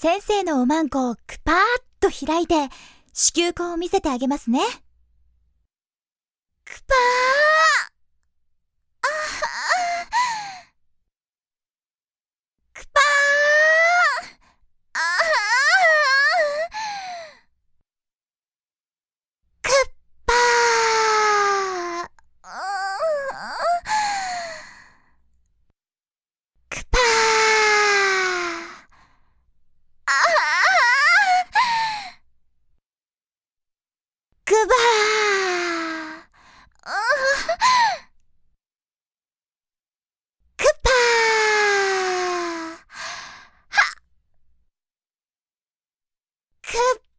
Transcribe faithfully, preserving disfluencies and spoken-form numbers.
先生のおまんこをくぱーっと開いて、子宮口を見せてあげますね。くぱーあはくぱーあはくっぱーくぱーあはくばーくっぱーはっくっ